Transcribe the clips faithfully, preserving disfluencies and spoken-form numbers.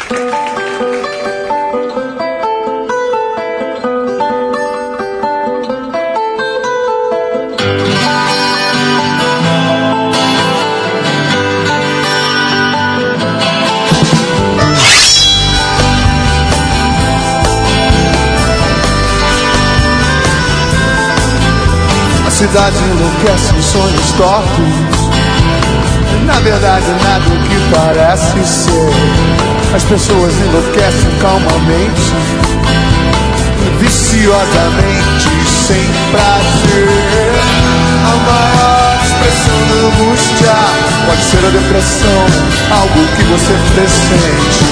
A cidade enlouquece em sonhos tortos. Na verdade nada o que parece ser. As pessoas enlouquecem calmamente, viciosamente, sem prazer. A maior expressão da angústia pode ser a depressão, algo que você pressente,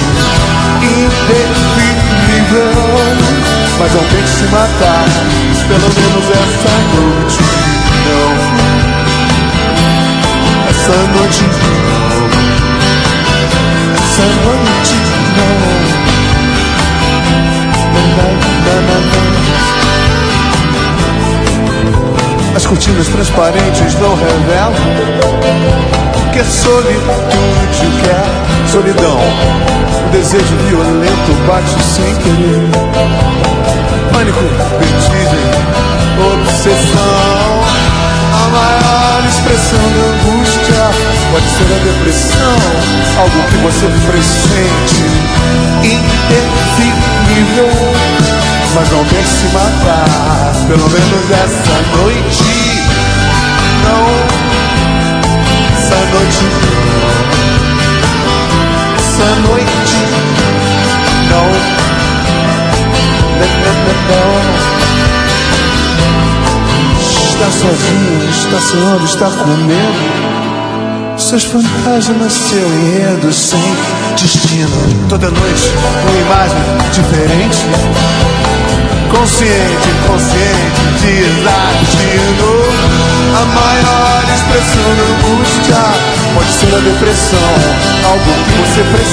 indefinível. Mas não tente se matar, pelo menos essa noite não. Essa noite não. Essa noite não. Na, na, na, na. As cortinas transparentes não revelam o que é solitude, o que é solidão. O desejo violento bate sem querer. Pânico, vertigem, obsessão. A maior expressão da angústia pode ser a depressão, algo que você pressente, indefinível. Mas não tente se matar, pelo menos essa noite não. Essa noite não. Essa noite não. Não, não, não, não. Está sozinho, está sonhando, está com medo. Seus fantasmas, seu enredo sem destino. Toda noite, uma imagem diferente. Consciente, inconsciente, desatino. A maior expressão da angústia pode ser a depressão, algo que você precisa.